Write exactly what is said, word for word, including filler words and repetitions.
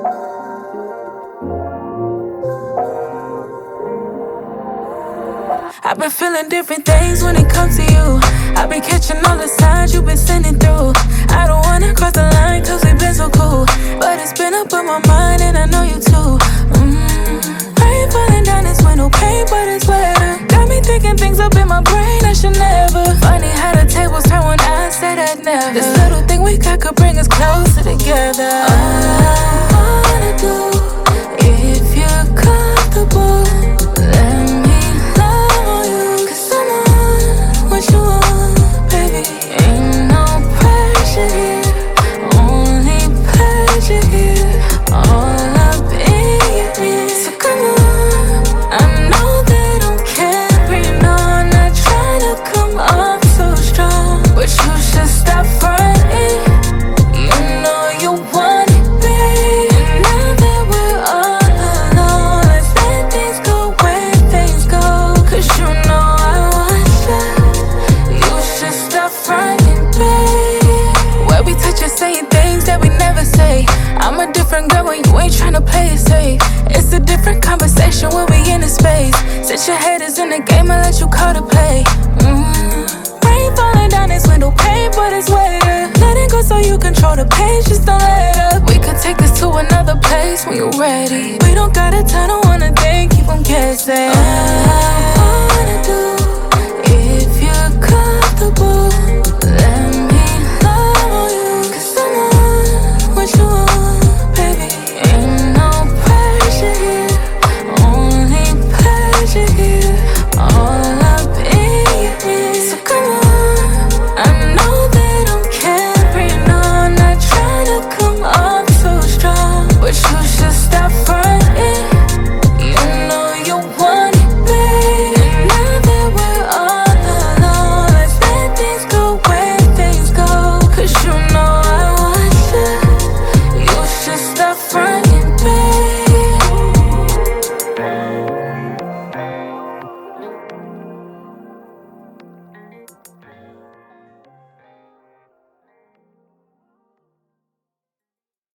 I've been feeling different things when it comes to you. I've been catching all the signs you've been sending through. I don't wanna cross the line cause we've been so cool, but it's been up on my mind and I know you too. mm. I ain't falling down this window pane, but it's wetter. Got me thinking things up in my brain I should never. Funny how the tables turn when I said I'd never. This little thing we got could bring us closer together. All I wanna do, if you're comfortable, let me what you want, baby. Ain't no pressure here, only pleasure here. All up in your ear. So come on, I know that I'm carrying on, not trying to come off so strong, but you should stop fronting. You know you want it, babe. And now that we're all alone, let's let things go where things go. Cause you know I want that. Stop fronting, babe. Where we touch and saying things that we never say. I'm a different girl when you ain't tryna play it safe. It's a different conversation when we in the space. Since your head is in the game, I let you call to play. mm. Rain falling down this window pane, but it's wetter. Let it go so you control the pace, just don't let up. We could take this to another place when you're ready. We don't got a ton, I wanna think, keep on guessing. All I wanna do, if you're comfortable,